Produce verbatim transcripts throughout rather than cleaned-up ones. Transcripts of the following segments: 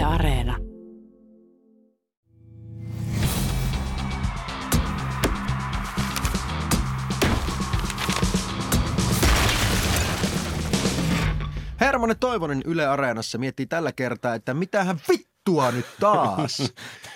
Areena. Hermanni Toivonen Yle Areenassa miettii tällä kertaa, että mitähän vittua nyt taas.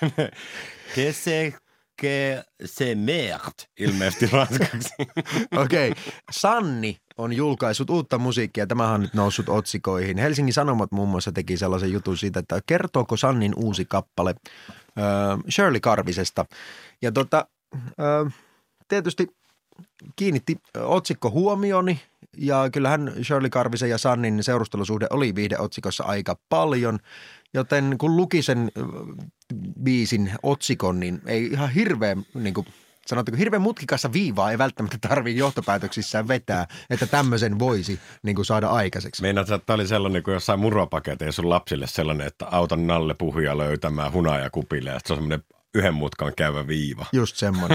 Kese que se merde, ilmeisesti ranskaksi. Okei, okay. Sanni on julkaissut uutta musiikkia. Tämähän on nyt noussut otsikoihin. Helsingin Sanomat muun muassa teki sellaisen jutun siitä, että kertooko Sannin uusi kappale äh, Shirley Karvisesta. Ja tota, äh, tietysti kiinnitti otsikko huomioni. Ja kyllähän Shirley Karvisen ja Sannin seurustelusuhde oli viihdeotsikossa aika paljon, joten kun luki sen biisin otsikon, niin ei ihan hirveän, niin kuin sanotteko, hirveän mutkikassa viivaa ei välttämättä tarvitse johtopäätöksissään vetää, että tämmöisen voisi niin kuin saada aikaiseksi. Meinaat, että tämä oli sellainen kuin jossain muropaketeissa sun lapsille sellainen, että autan Nalle Puhuja löytämään hunajakupille ja se on semmoinen yhden mutkan käyvä viiva. Just semmoinen.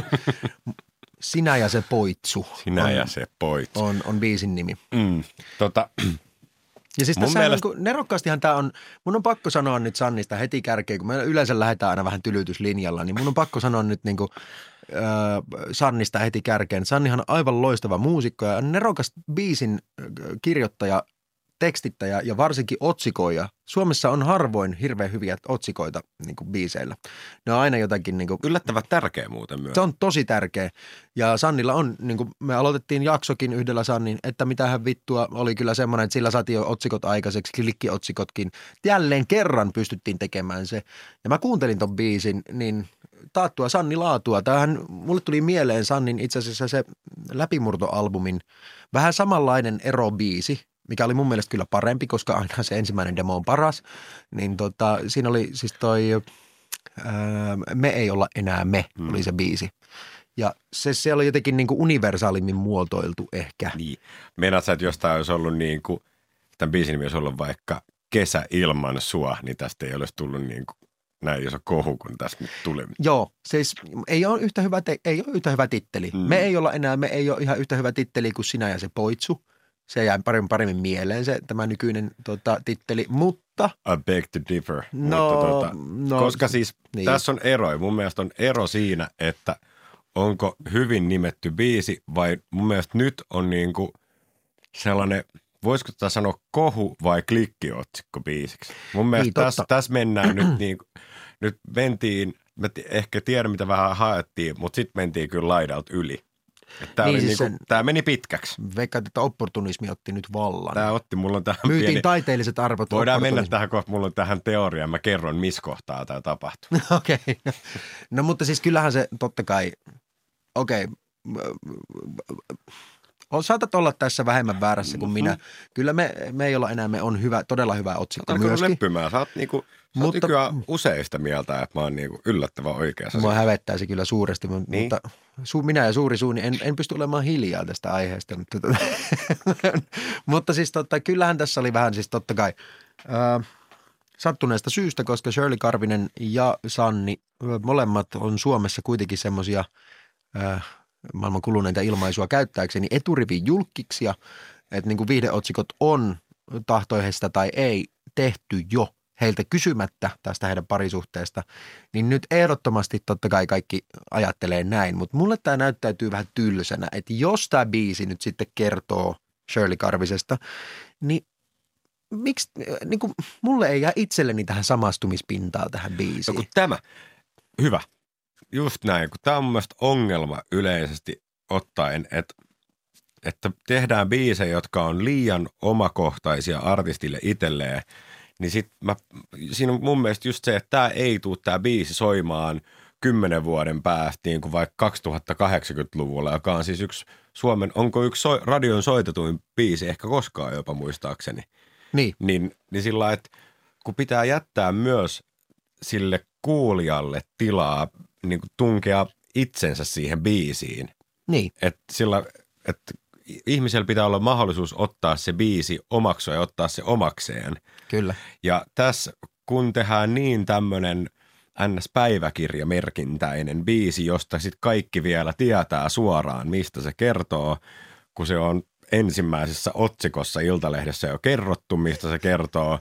Sinä ja se poitsu. Sinä on, ja se poitsu. On, on biisin nimi. Mm, tota, ja siis tässä mielestä... niin nerokkaastihan tämä on, mun on pakko sanoa nyt Sannista heti kärkeen, kun me yleensä lähdetään aina vähän tylytyslinjalla, niin mun on pakko sanoa nyt niin kuin, äh, Sannista heti kärkeen. Sannihan on aivan loistava muusikko ja nerokas biisin kirjoittaja, tekstittäjä ja varsinkin otsikoija. Suomessa on harvoin hirveän hyviä otsikoita niin kuin biiseillä. Ne on aina jotakin niin kuin, yllättävän tärkeä muuten myös. Se on tosi tärkeä. Ja Sannilla on, niin kuin me aloitettiin jaksokin yhdellä Sannin, että mitähän vittua oli kyllä semmoinen, että sillä saatiin jo otsikot aikaiseksi, klikkiotsikotkin. Jälleen kerran pystyttiin tekemään se. Ja mä kuuntelin ton biisin, niin taattua Sanni laatua. Tämähän mulle tuli mieleen Sannin itse asiassa se läpimurtoalbumin vähän samanlainen erobiisi, mikä oli mun mielestä kyllä parempi, koska aina se ensimmäinen demo on paras, niin tota, siinä oli siis toi ää, Me ei olla enää me, hmm. oli se biisi. Ja se siellä oli jotenkin niin kuin universaalimmin muotoiltu ehkä. Niin. Meinaat sä, että jostain olisi ollut niin kuin, tämän biisin nimi olisi ollut vaikka Kesä ilman sua, niin tästä ei olisi tullut niin kuin näin iso kohu, kun tässä nyt tuli. Joo, siis ei ole yhtä hyvä, te- ei ole yhtä hyvä titteli. Hmm. Me ei olla enää, me ei ole ihan yhtä hyvä titteli kuin Sinä ja se poitsu. Se jää paremmin, paremmin mieleen se tämä nykyinen tota, titteli, mutta... I beg to differ. No, mutta, tota, no, koska siis niin. Tässä on ero. Mun mielestä on ero siinä, että onko hyvin nimetty biisi vai mun mielestä nyt on niinku sellainen, voisiko tätä sanoa kohu vai klikkiotsikko biisiksi. Mun mielestä niin, tässä, tässä mennään nyt niinku, nyt mentiin, mä t- ehkä tiedän mitä vähän haettiin, mutta sitten mentiin kyllä laidalta yli. Tämä, niin siis niinku, tämä meni pitkäksi. Veikkaat, että opportunismi otti nyt vallan. Tämä otti, mulla on tähän Myytiin pieni... taiteelliset arvot. Voidaan mennä tähän kohtaan, mulla on tähän teoriaan, mä kerron missä kohtaa tämä tapahtuu. Okei. Okay. No mutta siis kyllähän se totta kai, okei, okay. Saatat olla tässä vähemmän väärässä kuin minä. Kyllä me, me ei olla enää, me on hyvä, todella hyvä otsikko Otanko myöskin. Leppymään? Sä oot niinku... Mutta useista mieltä, että mä oon niinku yllättävän oikeassa. Mua hävettää se kyllä suuresti, niin? Mutta su, minä ja suuri suuni en, en pysty olemaan hiljaa tästä aiheesta. Mutta, mutta siis totta, kyllähän tässä oli vähän siis totta kai äh, sattuneesta syystä, koska Shirley Karvinen ja Sanni molemmat on Suomessa kuitenkin semmoisia äh, maailman kuluneita ilmaisua käyttääkseni eturivin julkkiksia, että niin kuin viihdeotsikot on tahtoihesta tai ei tehty jo heiltä kysymättä tästä heidän parisuhteesta, niin nyt ehdottomasti totta kai kaikki ajattelee näin, mutta mulle tämä näyttäytyy vähän tylsänä, että jos tämä biisi nyt sitten kertoo Shirley Karvisesta, niin miksi, niin kuin mulle ei jää itselleni tähän samastumispintaa tähän biisiin. No kun tämä, hyvä, just näin, kun tämä on mun mielestä ongelma yleisesti ottaen, että että tehdään biisejä, jotka on liian omakohtaisia artistille itselleen, niin sit mä, siinä on mun mielestä just se, että tää ei tule tää biisi soimaan kymmenen vuoden päästä, niin kuin vaikka kaksituhattakahdeksankymmentäluvulla, joka on siis yksi Suomen, onko yksi so, radion soitetuin biisi, ehkä koskaan jopa muistaakseni. Niin. Niin, niin sillä lailla, että kun pitää jättää myös sille kuulijalle tilaa niin kuin tunkea itsensä siihen biisiin. Niin. Että sillä, että ihmisellä pitää olla mahdollisuus ottaa se biisi omaksua ja ottaa se omakseen. Kyllä. Ja tässä, kun tehdään niin tämmöinen N S-päiväkirjamerkintäinen biisi, josta sitten kaikki vielä tietää suoraan, mistä se kertoo, kun se on ensimmäisessä otsikossa Iltalehdessä jo kerrottu, mistä se kertoo.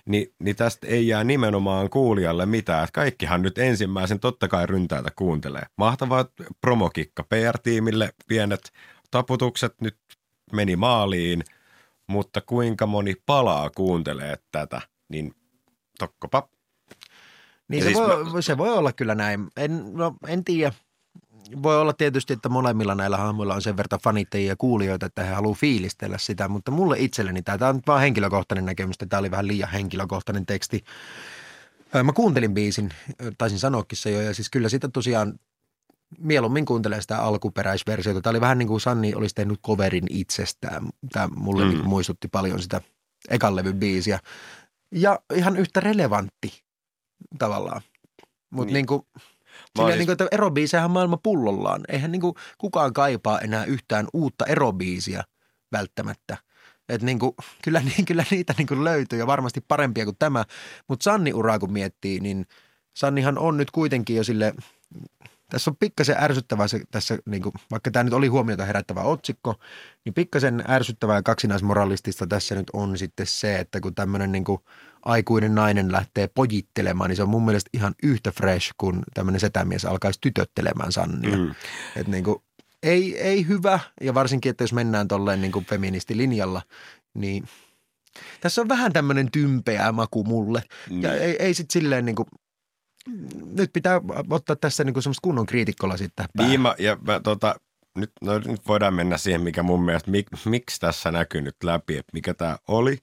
Niin, niin tästä ei jää nimenomaan kuulijalle mitään. Että kaikkihan nyt ensimmäisen totta kai ryntäältä kuuntelee. Mahtava promokikka P R-tiimille, pienet taputukset nyt meni maaliin, mutta kuinka moni palaa kuuntelee tätä, niin tokkopa. Niin se, siis voi, mä... se voi olla kyllä näin. En, no, en tiedä. Voi olla tietysti, että molemmilla näillä hahmoilla on sen verran fanittajia ja kuulijoita, että he haluaa fiilistellä sitä, mutta mulle itselleni tämä, tämä on nyt vaan henkilökohtainen näkemys, tämä oli vähän liian henkilökohtainen teksti. Mä kuuntelin biisin, taisin sanoakin se jo, ja siis kyllä sitä tosiaan mieluummin kuuntelee sitä alkuperäisversiota. Tämä oli vähän niin kuin Sanni olisi tehnyt coverin itsestään. Tämä mulle mm. niin muistutti paljon sitä ekan levyn biisiä. Ja ihan yhtä relevantti tavallaan. Mutta niin. niin kuin... Siis... niin kuin, että erobiisejähän maailma pullollaan. Eihän niin kuin kukaan kaipaa enää yhtään uutta erobiisiä välttämättä. Että niin kuin, kyllä, niin, kyllä niitä niin kuin löytyy ja varmasti parempia kuin tämä. Mutta Sanni uraa kun miettii, niin Sannihan on nyt kuitenkin jo sille, tässä on pikkasen ärsyttävää se tässä, niin kuin, vaikka tämä nyt oli huomiota herättävä otsikko, niin pikkasen ärsyttävää ja kaksinaismoralistista tässä nyt on sitten se, että kun tämmöinen niin kuin aikuinen nainen lähtee pojittelemaan, niin se on mun mielestä ihan yhtä fresh, kun tämmöinen setämies alkaisi tytöttelemään Sannia. Mm. Että niin kuin, ei, ei hyvä, ja varsinkin, että jos mennään tolleen niin kuin feministilinjalla, niin tässä on vähän tämmöinen tympeä maku mulle. Mm. Ja ei, ei sitten silleen niin kuin, nyt pitää ottaa tässä niin kuin semmoista kunnon kriitikkolla sitten päähän. Niin, ja mä, tota, nyt, no, nyt voidaan mennä siihen, mikä mun mielestä, mik, miksi tässä näkyy nyt läpi, että mikä tämä oli.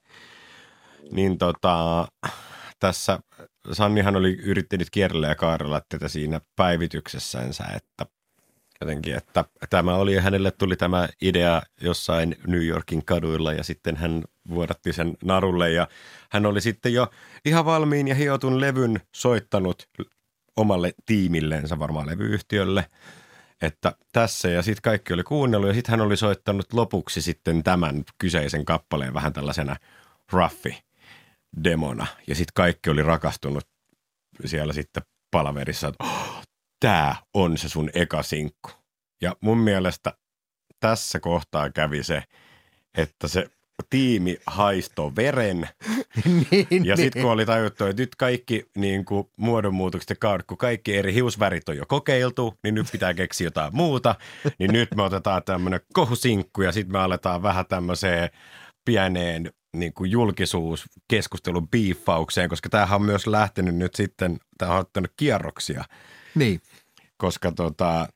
Niin tota, tässä Sannihan oli yrittänyt kierrellä ja kaarella tätä siinä päivityksessänsä, että jotenkin, että tämä oli, hänelle tuli tämä idea jossain New Yorkin kaduilla ja sitten hän vuodatti sen narulle ja hän oli sitten jo ihan valmiin ja hiotun levyn soittanut omalle tiimillensä, varmaan levyyhtiölle, että tässä ja sitten kaikki oli kuunnellut ja sitten hän oli soittanut lopuksi sitten tämän kyseisen kappaleen vähän tällaisena ruffi demona ja sitten kaikki oli rakastunut siellä sitten palaverissa, että oh, tämä on se sun eka sinkku. Ja mun mielestä tässä kohtaa kävi se, että se tiimi haistoi veren. niin, ja sitten kun oli tajuttu, että nyt kaikki niin kuin muodonmuutokset ja kaudet, kun kaikki eri hiusvärit on jo kokeiltu, niin nyt pitää keksiä jotain muuta. Niin nyt me otetaan tämmöinen kohusinkku ja sitten me aletaan vähän tämmöiseen pieneen niin kuin julkisuuskeskustelun biiffaukseen, koska tämähän on myös lähtenyt nyt sitten, tämä on ottanut kierroksia. Niin. Koska tota,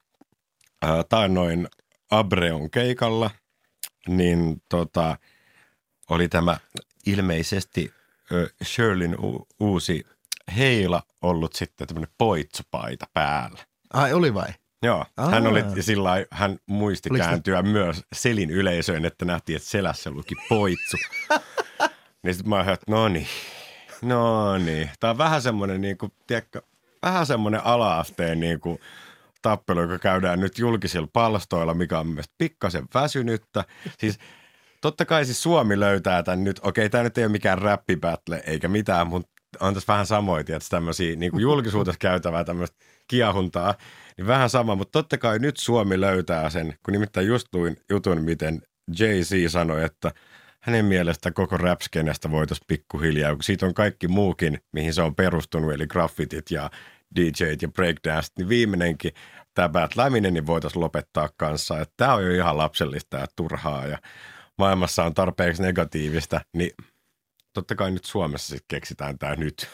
taannoin Abreon keikalla, niin tota, oli tämä ilmeisesti ö, Shirleyn u- uusi heila ollut sitten tämmöinen poitsupaita päällä. Ai, oli vai? Joo, Aa. hän oli sillä lailla, hän muisti Oliko kääntyä sitä? Myös selin yleisöön, että nähtiin, että selässä luki poitsu. Niin sitten mä ajattelin, että no niin, no niin. Tämä on vähän semmoinen niin kuin, tiedätkö, vähän semmoinen ala-asteen niin kuin tappelu, joka käydään nyt julkisilla palstoilla, mikä on mielestäni pikkasen väsynyttä. Siis totta kai siis Suomi löytää tämän nyt. Okei, tämä nyt ei ole mikään räppibattle eikä mitään, mutta on tässä vähän samoin, että tämmöisiä niin kuin julkisuudessa käytävää tämmöistä kiahuntaa. Niin vähän sama, mutta totta kai nyt Suomi löytää sen, kun nimittäin just luin jutun, miten Jay-Z sanoi, että hänen mielestä koko rap-skenestä voitaisiin pikkuhiljaa, kun siitä on kaikki muukin, mihin se on perustunut, eli graffitit ja D J:t ja breakdance, niin viimeinenkin tämä bätläminen niin voitaisiin lopettaa kanssa. Että tämä on jo ihan lapsellista ja turhaa ja maailmassa on tarpeeksi negatiivista, niin totta kai nyt Suomessa sitten keksitään tämä nyt.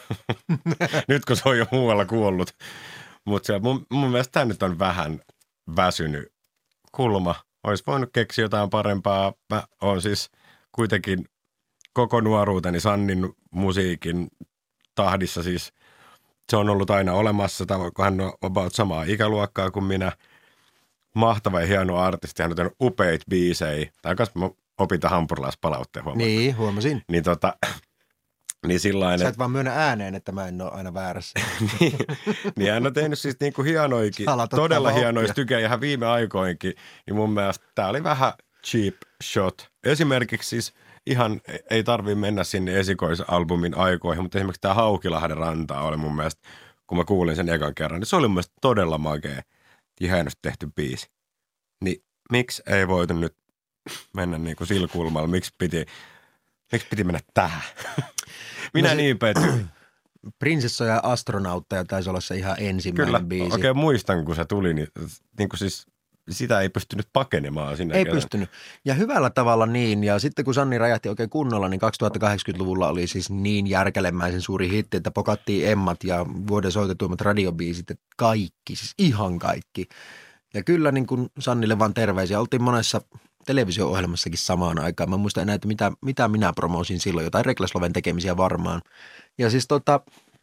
Nyt kun se on jo muualla kuollut. Mutta mun, mun mielestä tämä nyt on vähän väsynyt kulma. Olisi voinut keksiä jotain parempaa. Mä oon siis kuitenkin koko nuoruuteni Sannin musiikin tahdissa siis se on ollut aina olemassa, kun hän on about samaa ikäluokkaa kuin minä. Mahtava ja hieno artisti, hän on tehnyt upeita biisejä. Tämä kanssa mä opin tämän hampurilaispalautteen huomatta. Niin, huomasin. Niin tota, niin sillain, sä et vaan myönnä ääneen, että mä en ole aina väärässä. niin, niin hän on tehnyt siis niinku hienoikin, todella hienoja stykejä ihan viime aikoinkin. Niin mun mielestä tämä oli vähän cheap shot. Esimerkiksi siis ihan ei tarvitse mennä sinne esikoisalbumin aikoihin, mutta esimerkiksi tämä Haukilahden rantaa oli mun mielestä, kun mä kuulin sen ekan kerran, niin se oli mun mielestä todella makea ja hienosti tehty biisi. Niin miksi ei voitu nyt mennä niin kuin sillä kulmalla, miksi piti, miksi piti mennä tähän? Minä no se, niin petyin. Prinsessoja ja astronautteja taisi olla se ihan ensimmäinen Kyllä, biisi. oikein muistan, kun se tuli, niin, niin kuin siis sitä ei pystynyt pakenemaan sinne. Ei pystynyt. Ja hyvällä tavalla niin. Ja sitten kun Sanni räjähti oikein kunnolla, niin kaksituhattakahdeksankymmentäluvulla oli siis niin järkelemäisen suuri hitti, että pokattiin Emmat ja vuoden soitetuimmat radiobiisit, että kaikki, siis ihan kaikki. Ja kyllä niin kuin Sannille vaan terveisiä. Oltiin monessa televisio-ohjelmassakin samaan aikaan. Mä en muista enää, että mitä, mitä minä promosin silloin. Jotain Reklasloven tekemisiä varmaan. Ja siis tota,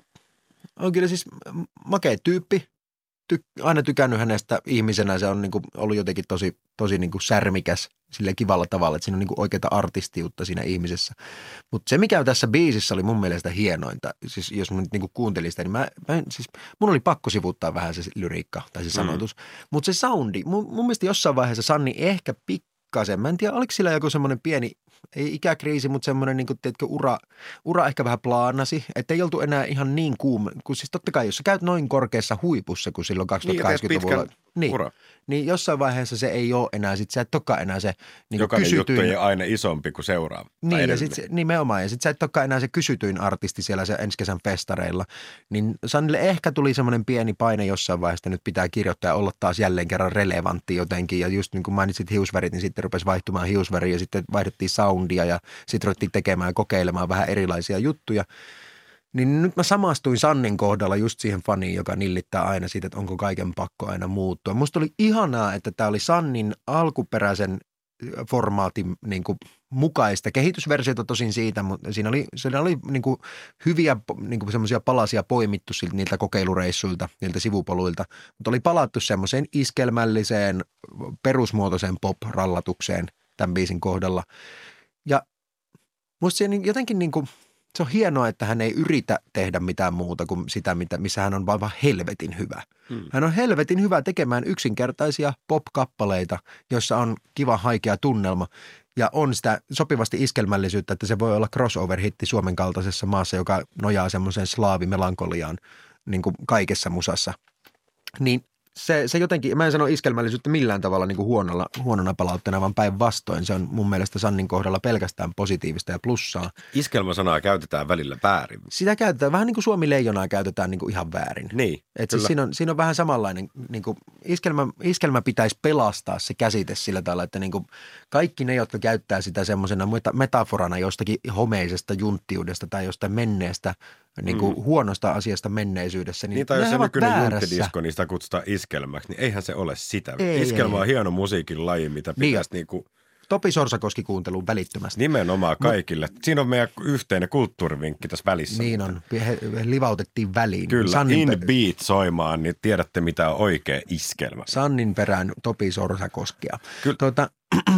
on kyllä siis makea tyyppi. Ty, aina tykännyt hänestä ihmisenä. Se on niin kuin ollut jotenkin tosi, tosi niin kuin särmikäs sille kivalla tavalla, että siinä on niin kuin oikeaa artistiutta siinä ihmisessä. Mutta se, mikä tässä biisissä oli mun mielestä hienointa, siis jos mä nyt niin kuin kuuntelin sitä, niin mä, mä siis, mun oli pakko sivuuttaa vähän se lyriikka tai se sanotus. Mm. Mutta se soundi, mun, mun mielestä jossain vaiheessa Sanni ehkä pikkasen, mä en tiedä, oliko sillä joku semmoinen pieni, ei ikäkriisi, mutta semmoinen niin kuin, tiedätkö, ura, ura ehkä vähän plaanasi, että ei oltu enää ihan niin kuuma, kun siis totta kai, jos sä käyt noin korkeassa huipussa kuin silloin kaksituhattakahdeksankymmentäluvulla, niin, niin jossain vaiheessa se ei ole enää, sit sä et olekaan enää se niin jokainen kysytyin, juttu ei aina isompi kuin seuraava. Niin, ja sit, nimenomaan, ja sit sä et olekaan enää se kysytyin artisti siellä se ensi kesän festareilla, niin Sannille ehkä tuli semmoinen pieni paine jossain vaiheessa, nyt pitää kirjoittaa ja olla taas jälleen kerran relevantti jotenkin, ja just niin kuin mainitsit hiusvärit, niin sitten rupesi vaihtumaan hiusväriä, ja sitten vaihdettiin soundia, ja sitten ruvettiin tekemään ja kokeilemaan vähän erilaisia juttuja. Niin nyt mä samastuin Sannin kohdalla just siihen faniin, joka nillittää aina siitä, että onko kaiken pakko aina muuttua. Musta oli ihanaa, että tämä oli Sannin alkuperäisen formaatin niin kuin mukaista kehitysversiota tosin siitä, mutta siinä oli, siinä oli niin kuin hyviä niin kuin semmoisia palasia poimittu siltä, niiltä kokeilureissuilta, niiltä sivupoluilta, mutta oli palattu semmoiseen iskelmälliseen perusmuotoiseen pop-rallatukseen tämän biisin kohdalla. Ja musta se jotenkin niin kuin se on hienoa, että hän ei yritä tehdä mitään muuta kuin sitä, missä hän on vaan helvetin hyvä. Hmm. Hän on helvetin hyvä tekemään yksinkertaisia pop-kappaleita, joissa on kiva haikea tunnelma ja on sitä sopivasti iskelmällisyyttä, että se voi olla crossover-hitti Suomen kaltaisessa maassa, joka nojaa semmoiseen slaavimelankoliaan niin kuin kaikessa musassa. Niin se, se jotenkin, mä en sano iskelmällisyyttä millään tavalla niin kuin huonolla, huonona palautteena, vaan päinvastoin. Se on mun mielestä Sannin kohdalla pelkästään positiivista ja plussaa. Iskelmäsanaa käytetään välillä väärin. Sitä käytetään, vähän niin kuin Suomi-leijonaa käytetään niin kuin ihan väärin. Niin, Et siis siinä, on, siinä on vähän samanlainen, niin kuin iskelmä, iskelmä pitäisi pelastaa se käsite sillä tavalla, että niin kuin kaikki ne, jotka käyttää sitä semmoisena metaforana jostakin homeisesta junttiudesta tai jostain menneestä, niin kuin mm. huonosta asiasta menneisyydessä. Niin, niin tai jos se nykyinen junttidisko, niin sitä kutsutaan iskelmäksi, niin eihän se ole sitä. Ei, Iskelma ei, on hieno musiikin laji, mitä pitäisi niin kuin Topi Sorsakoski kuunteluun välittömästi. Nimenomaan kaikille. No, siinä on meidän yhteinen kulttuurivinkki tässä välissä. Niin on. He livautettiin väliin. Kyllä, Sannin in per... beat soimaan, niin tiedätte mitä on oikea iskelmä. Sannin perään Topi Sorsakoskia. Kyllä. Tuota,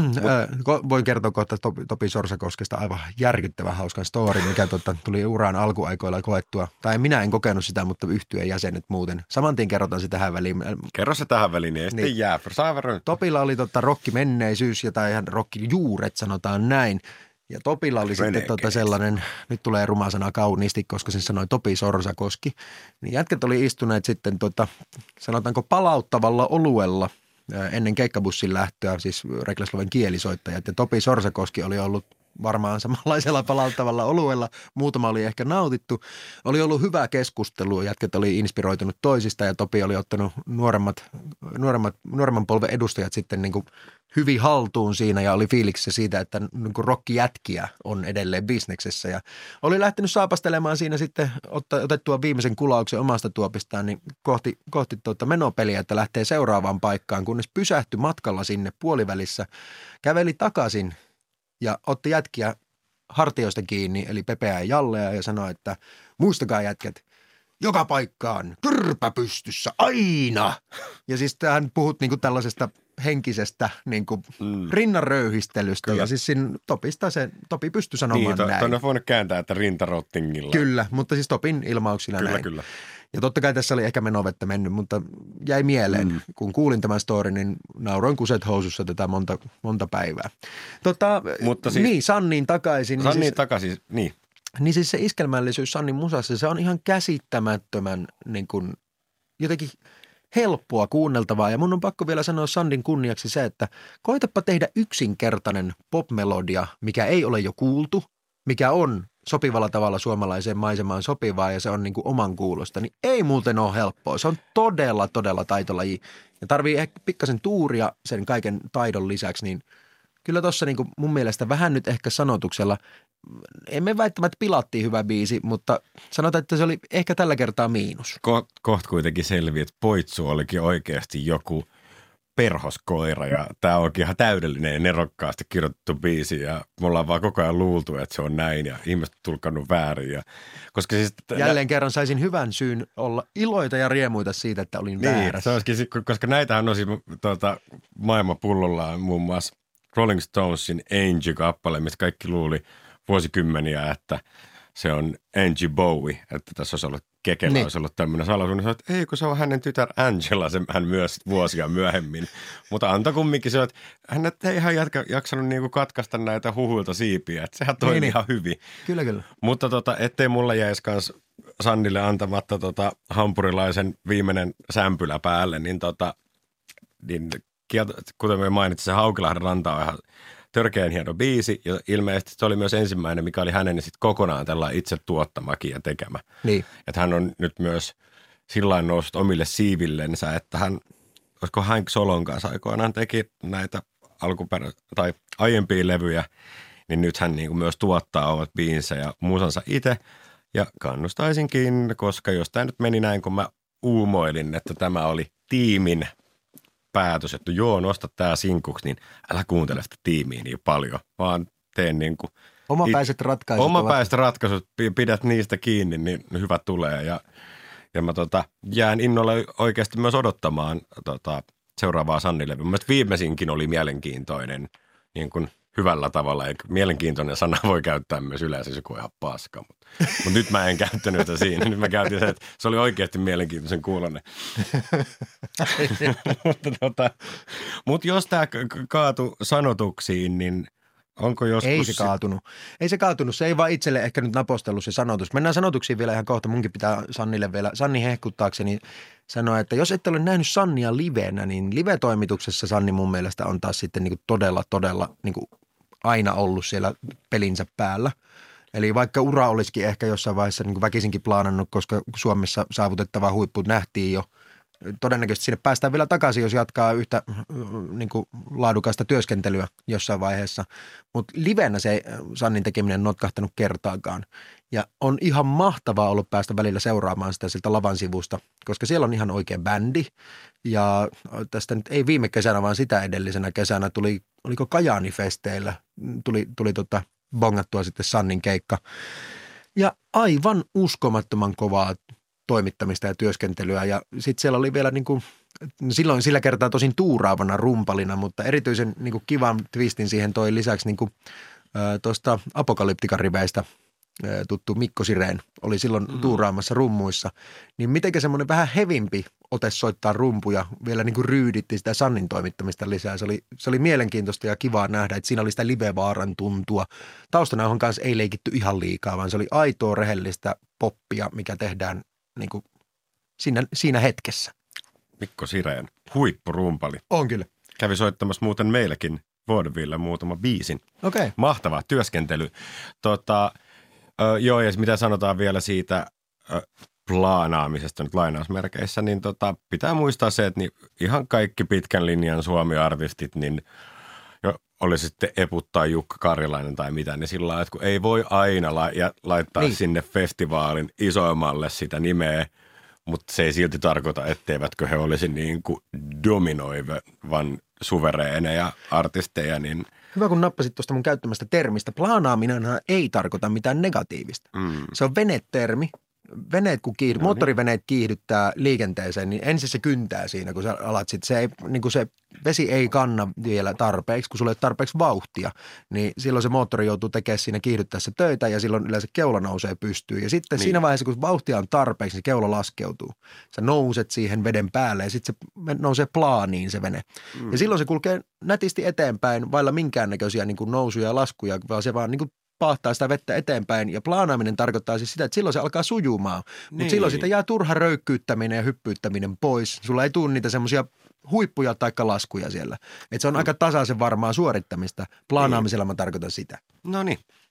voin kertoa kohta Topi, Topi Sorsakoskesta aivan järkyttävän hauskan story, mikä tuota, tuli uran alkuaikoilla koettua. Tai minä en kokenut sitä, mutta yhtyeen jäsenet muuten. Samantien kerrotaan se tähän väliin. Kerro se tähän väliin, niin ei sitten niin. jää. Topilla oli tota, rokkimenneisyys ja tai ihan rokkijuuret, sanotaan näin. Ja Topilla oli Renegade. Sitten tota sellainen, nyt tulee ruma sana kauniisti, koska sen sanoi Topi Sorsakoski. Niin jätkät oli istuneet sitten tota, sanotaanko palauttavalla oluella ennen keikkabussin lähtöä, siis Reklasloven kielisoittajat. Ja Topi Sorsakoski oli ollut varmaan samanlaisella palauttavalla oluella. Muutama oli ehkä nautittu. Oli ollut hyvä keskustelu. Jätkät oli inspiroitunut toisista ja Topi oli ottanut nuoremmat, nuoremmat, nuoremman polven edustajat sitten niin kuin hyvin haltuun siinä ja oli fiiliksissä siitä, että niin kuin rockijätkiä on edelleen bisneksessä. Ja oli lähtenyt saapastelemaan siinä sitten otettua viimeisen kulauksen omasta tuopistaan niin kohti, kohti tuota menopeliä, että lähtee seuraavaan paikkaan, kunnes pysähtyi matkalla sinne puolivälissä, käveli takaisin ja otti jätkiä hartioista kiinni, eli Pepeä ja Jallea, ja sanoi, että muistakaa jätkät, joka paikkaan, kyrpä pystyssä, aina. Ja siis tähän puhut niinku tällaisesta henkisestä niinku mm. rinnanröyhistelystä, Kyllä. ja siis siinä Topista se, Topi pystyi sanomaan niin, to, näin. Niin, voinut kääntää, että rintarottingilla. Kyllä, mutta siis Topin ilmauksilla kyllä, näin. Kyllä, Ja totta kai tässä oli ehkä menovettä mennyt, mutta jäi mieleen, mm. kun kuulin tämän storin, niin nauroin kuset housussa tätä monta, monta päivää. Tota, mutta siis, niin, Sanniin takaisin. Sanniin niin siis, takaisin, niin. Niin siis se iskelmällisyys Sannin musassa, se on ihan käsittämättömän niin kuin, jotenkin helppoa kuunneltavaa. Ja mun on pakko vielä sanoa Sannin kunniaksi se, että koitapa tehdä yksinkertainen popmelodia, mikä ei ole jo kuultu, mikä on sopivalla tavalla suomalaiseen maisemaan sopivaa ja se on niin kuin oman kuulosta, niin ei muuten ole helppoa. Se on todella, todella taitolaji ja tarvii ehkä pikkasen tuuria sen kaiken taidon lisäksi, niin kyllä tuossa niin kuin mun mielestä vähän nyt ehkä sanotuksella, emme väittämättä pilattiin hyvä biisi, mutta sanotaan, että se oli ehkä tällä kertaa miinus. Ko- kohta kuitenkin selviää, että Poitsu olikin oikeasti joku perhoskoira ja tämä onkin ihan täydellinen ja nerokkaasti kirjoitettu biisi ja me ollaan vaan koko ajan luultu, että se on näin ja ihmiset tulkannut väärin. Ja, koska siis, Jälleen nä- kerran saisin hyvän syyn olla iloita ja riemuita siitä, että olin niin, väärässä. Se olisikin, koska näitähän on siis tuota, maailman pullollaan muun muassa Rolling Stonesin Angie-kappale, mistä kaikki luuli vuosikymmeniä, että se on Angie Bowie, että tässä olisi ollut Kekellä niin. Olisi ollut tämmöinen salaisuus, että ei kun se on hänen tytär Angela, se hän myös vuosia myöhemmin. Mutta antoi kumminkin se, että hän ei ihan jatka, jaksanut niinku katkaista näitä huhuilta siipiä, että sehän toimi niin, ihan hyvin. Kyllä, kyllä. Mutta tota, ettei mulla jäisi kans Sannille antamatta tota hampurilaisen viimeinen sämpylä päälle, niin, tota, niin kieltä, kuten me mainitsin, se Haukilahden ranta on ihan törkeän hieno biisi ja ilmeisesti se oli myös ensimmäinen, mikä oli hänen sitten kokonaan tällainen itse tuottamakin ja tekemä. Niin. Että hän on nyt myös sillain noussut omille siivillensä, että hän, olisiko Hank Solon kanssa aikoinaan teki näitä alkuperä- tai aiempia levyjä, niin nyt hän niin kuin myös tuottaa omat biisinsä ja musansa itse. Ja kannustaisinkin, koska jos tämä nyt meni näin, kun mä uumoilin, että tämä oli tiimin päätös, että joo, nosta tää sinkuksi, niin älä kuuntele sitä tiimiä niin paljon, vaan teen niin kuin omapäiset ratkaisut. Omapäiset ovat... ratkaisut, pidät niistä kiinni, niin hyvä tulee. Ja, ja mä tota, jään innolla oikeasti myös odottamaan tota, seuraavaa Sanni-levyä. Mielestäni viimeisinkin oli mielenkiintoinen niin kuin hyvällä tavalla. Eikä mielenkiintoinen sana voi käyttää myös yleensä, se on ihan paska. Mutta, mutta nyt mä en käyttänyt sitä siinä. Nyt mä käytin sen, että se oli oikeasti mielenkiintoisen kuulonen. mutta, tota, mutta jos tämä kaatui sanotuksiin, niin onko joskus... Ei se kaatunut. Ei se kaatunut. Se ei vaan itselle ehkä nyt napostellut se sanotus. Mennään sanotuksiin vielä ihan kohta. Munkin pitää Sannille vielä, Sanni hehkuttaakseni sanoa, että jos ette ole nähnyt Sannia livenä, niin live-toimituksessa Sanni mun mielestä on taas sitten niin kuin todella, todella niin kuin aina ollut siellä pelinsä päällä. Eli vaikka ura olisikin ehkä jossain vaiheessa niin kuin väkisinkin plaanannut, koska Suomessa saavutettava huippu nähtiin jo. Todennäköisesti sinne päästään vielä takaisin, jos jatkaa yhtä niin kuin laadukasta työskentelyä jossain vaiheessa. Mutta livenä se Sannin tekeminen notkahtanut kertaakaan. Ja on ihan mahtavaa ollut päästä välillä seuraamaan sitä siltä lavan sivusta, koska siellä on ihan oikea bändi. Ja tästä nyt ei viime kesänä, vaan sitä edellisenä kesänä tuli, oliko Kajaani-festeillä, tuli, tuli tota bongattua sitten Sannin keikka. Ja aivan uskomattoman kovaa toimittamista ja työskentelyä ja sitten siellä oli vielä niin kuin, silloin sillä kertaa tosin tuuraavana rumpalina, mutta erityisen niin kuin kivan twistin siihen toi lisäksi niin kuin, tuosta Apokalyptikan riveistä tuttu Mikko Sireen oli silloin mm. tuuraamassa rummuissa, niin mitenkä semmoinen vähän hevimpi ote soittaa rumpuja vielä niin kuin ryyditti sitä Sannin toimittamista lisää. Se oli, se oli mielenkiintoista ja kivaa nähdä, että siinä oli sitä live-vaaran tuntua. Taustanauhan kanssa ei leikitty ihan liikaa, vaan se oli aitoa rehellistä poppia, mikä tehdään niin kuin siinä, siinä hetkessä. Mikko Sireen, huippurumpali. On kyllä. Kävi soittamassa muuten meilläkin Vaudeville muutama biisin. Okei. Okay. Mahtava työskentely. Tota, ö, joo, ja mitä sanotaan vielä siitä ö, plaanaamisesta nyt lainausmerkeissä, niin tota, pitää muistaa se, että niin ihan kaikki pitkän linjan Suomi-artistit, niin jo, oli sitten Eput tai Jukka Karjalainen tai mitä, niin sillä lailla, että kun ei voi aina la- ja laittaa niin sinne festivaalin isoimmalle sitä nimeä, mutta se ei silti tarkoita, etteivätkö he olisi niin kuin dominoivan suvereeneja artisteja. Niin hyvä, kun nappasit tuosta mun käyttämästä termistä. Plaanaaminenhan ei tarkoita mitään negatiivista. Mm. Se on venetermi. Veneet, kun kiihdy, no niin. moottoriveneet kiihdyttää liikenteeseen, niin ensin se kyntää siinä, kun sä alat sit, se, ei, niin kun se vesi ei kanna vielä tarpeeksi, kun sulla ei ole tarpeeksi vauhtia, niin silloin se moottori joutuu tekemään siinä kiihdyttäessä töitä ja silloin yleensä keula nousee pystyyn. Ja sitten niin siinä vaiheessa, kun vauhtia on tarpeeksi, niin keula laskeutuu. Sä nouset siihen veden päälle ja sitten se nousee plaaniin se vene. Mm. Ja silloin se kulkee nätisti eteenpäin vailla minkäännäköisiä niin kuin nousuja ja laskuja, vaan se vaan niin kuin paahtaa sitä vettä eteenpäin ja plaanaaminen tarkoittaa siis sitä, että silloin se alkaa sujumaan, niin. Mutta silloin siitä jää turha röykkyyttäminen ja hyppyyttäminen pois. Sulla ei tule niitä semmoisia huippuja tai laskuja siellä. Että se on mm. aika tasaisen varmaa suorittamista. Plaanaamisella niin. Mä tarkoitan sitä. No niin.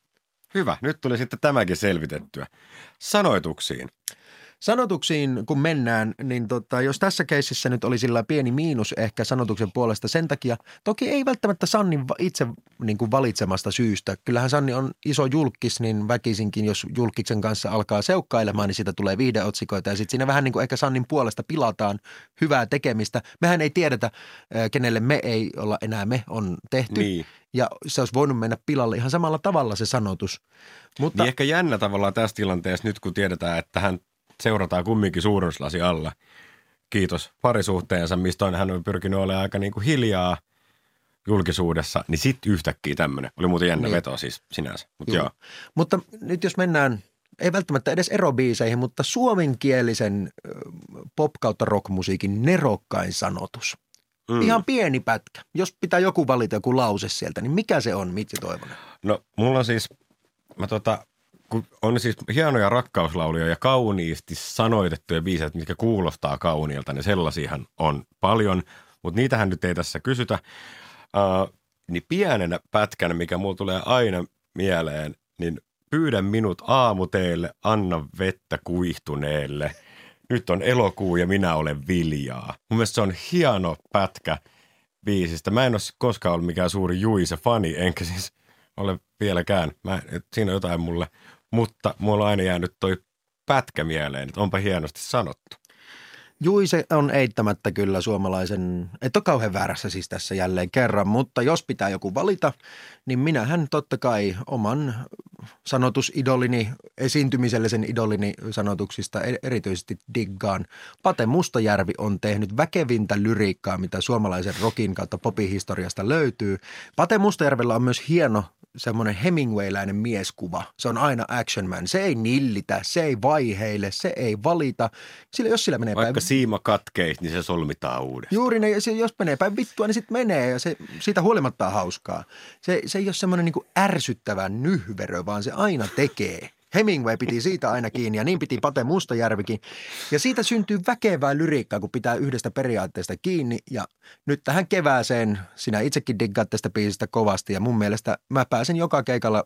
Hyvä, nyt tuli sitten tämäkin selvitettyä. Sanoituksiin. Sanotuksiin, kun mennään, niin tota, jos tässä keississä nyt oli sillä pieni miinus ehkä sanotuksen puolesta sen takia, toki ei välttämättä Sannin itse niin kuin valitsemasta syystä. Kyllähän Sanni on iso julkis, niin väkisinkin, jos julkiksen kanssa alkaa seukkailemaan, niin siitä tulee viihdeotsikoita ja sitten siinä vähän niin kuin ehkä Sannin puolesta pilataan hyvää tekemistä. Mehän ei tiedetä, kenelle me ei olla enää me on tehty. Niin. Ja se olisi voinut mennä pilalle ihan samalla tavalla se sanotus. Mutta Niin ehkä jännä tavallaan tässä tilanteessa nyt, kun tiedetään, että hän seurataan kumminkin suurennuslasi alla. Kiitos parisuhteensa, mistä hän on pyrkinyt olemaan aika niin kuin hiljaa julkisuudessa, niin sitten yhtäkkiä tämmöinen. Oli muuten jännä niin. veto siis sinänsä. Mut joo. Mutta nyt jos mennään, ei välttämättä edes erobiiseihin, mutta suomenkielisen pop- kautta rockmusiikin nerokkain sanotus. Mm. Ihan pieni pätkä. Jos pitää joku valita joku lause sieltä, niin mikä se on, Mitsi Toivonen? No mulla on siis, mä tota... kun on siis hienoja rakkauslauluja ja kauniisti sanoitettuja biisejä, mitkä kuulostaa kauniilta, niin sellaisiahan on paljon, mutta niitähän nyt ei tässä kysytä. Uh, niin pienenä pätkänä, mikä mulla tulee aina mieleen, niin pyydän minut aamuteelle, anna vettä kuihtuneelle. Nyt on elokuu ja minä olen viljaa. Mun mielestä se on hieno pätkä biisistä. Mä en ole koskaan ollut mikään suuri Juise-fani, enkä siis ole vieläkään. Mä, siinä on jotain mulle. Mutta mulla on aina jäänyt toi pätkä mieleen, että onpa hienosti sanottu. Juise on eittämättä kyllä suomalaisen, et ole kauhean väärässä siis tässä jälleen kerran, mutta jos pitää joku valita, niin minähän totta kai oman sanotusidolini, esiintymisellisen idolini sanotuksista erityisesti diggaan. Pate Mustajärvi on tehnyt väkevintä lyriikkaa, mitä suomalaisen rockin kautta popihistoriasta löytyy. Pate Mustajärvellä on myös hieno semmoinen Hemingwayläinen mieskuva. Se on aina action man. Se ei nillitä, se ei vaiheile, se ei valita. Sillä, jos sillä menee Vaikka päin... siima katkeisi, niin se solmitaan uudestaan. Juuri ne, se, jos menee päin vittua, niin sitten menee ja se, siitä huolimatta on hauskaa. Se, se ei ole semmoinen niin kuin ärsyttävä nyhverö, vaan se aina tekee. Hemingway piti siitä aina kiinni ja niin piti Pate Mustajärvikin. Ja siitä syntyy väkevää lyriikkaa, kun pitää yhdestä periaatteesta kiinni. Ja nyt tähän kevääseen, sinä itsekin diggaat tästä biisistä kovasti ja mun mielestä mä pääsen joka keikalla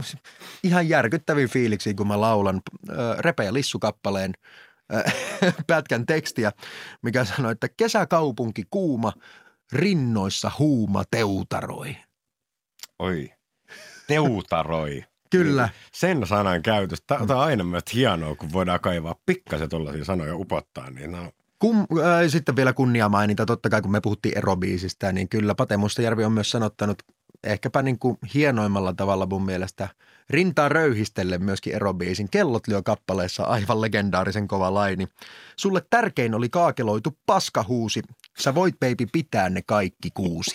ihan järkyttäviin fiiliksiin, kun mä laulan äh, Repe ja Lissu-kappaleen äh, pätkän tekstiä, mikä sanoo, että kesäkaupunki kuuma, rinnoissa huuma teutaroi. Oi, teutaroi. Kyllä. Sen sanan käytös. Tämä on aina myös hienoa, kun voidaan kaivaa pikkasen tuollaisia sanoja upottaa. Niin no. Kum, äh, sitten vielä kunnia mainita, totta kai kun me puhuttiin erobiisistä, niin kyllä Pate Mustajärvi on myös sanottanut ehkäpä niin kuin hienoimmalla tavalla mun mielestä rintaa röyhistelle myöskin erobiisin. Kellot lyö kappaleessa aivan legendaarisen kova laini. Sulle tärkein oli kaakeloitu paskahuusi. Sä voit baby pitää ne kaikki kuusi.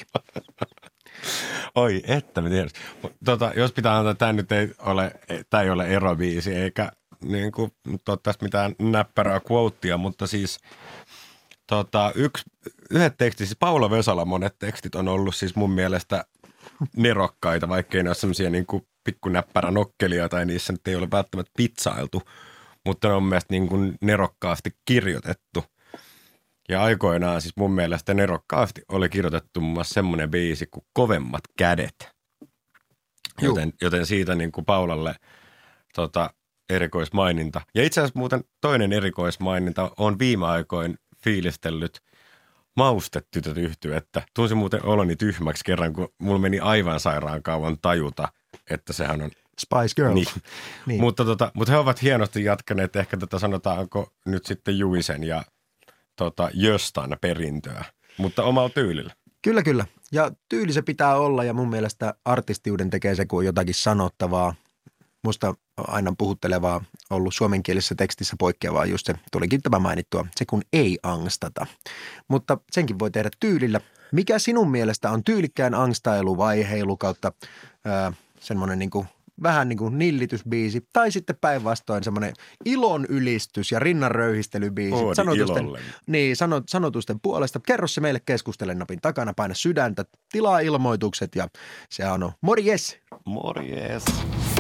Oi, että me tiedät. Tota, jos pitää antaa, tämä nyt ei ole, tämä ei ole erobiisi, eikä niin kuin, toivottavasti mitään näppärää quotea, mutta siis tota, yksi, yhdet tekstit, siis Paula Vesala monet tekstit on ollut siis mun mielestä nerokkaita, vaikkei ne ole semmoisia niin kuin pikkunäppärä nokkelia tai niissä nyt ei ole välttämättä pitsailtu, mutta ne on mielestäni niin kuin nerokkaasti kirjoitettu. Ja aikoinaan siis mun mielestä nerokkaasti oli kirjoitettu muun muassa semmoinen biisi kuin Kovemmat kädet. Joten, joten siitä niin kuin Paulalle tota, erikoismaininta. Ja itse asiassa muuten toinen erikoismaininta on viime aikoin fiilistellyt Maustetytöt yhtyettä. Tunsin muuten oloni tyhmäksi kerran, kun mulla meni aivan sairaan kauan tajuta, että sehän on Spice Girls. Niin. Niin. Mutta, tota, mutta he ovat hienosti jatkaneet ehkä tätä sanotaanko nyt sitten Juisen ja tota, Jöstan perintöä, mutta omalla tyylillä. Kyllä, kyllä. Ja tyyli se pitää olla ja mun mielestä artistiuden tekee se, kun on jotakin sanottavaa. Musta aina puhuttelevaa ollut suomenkielisessä tekstissä poikkeavaa just se, tulikin tämä mainittua, se kun ei angstata. Mutta senkin voi tehdä tyylillä. Mikä sinun mielestä on tyylikkään angstailu, vaiheilu kautta ää, semmoinen niin kuin vähän niin kuin nillitysbiisi tai sitten päinvastoin semmoinen ilon ylistys ja rinnan röyhistelybiisi. Sanotusten, niin, sanot, sanotusten puolesta. Kerro se meille keskustelen napin takana, paina sydäntä, tilaa ilmoitukset ja se on morjes. Morjes.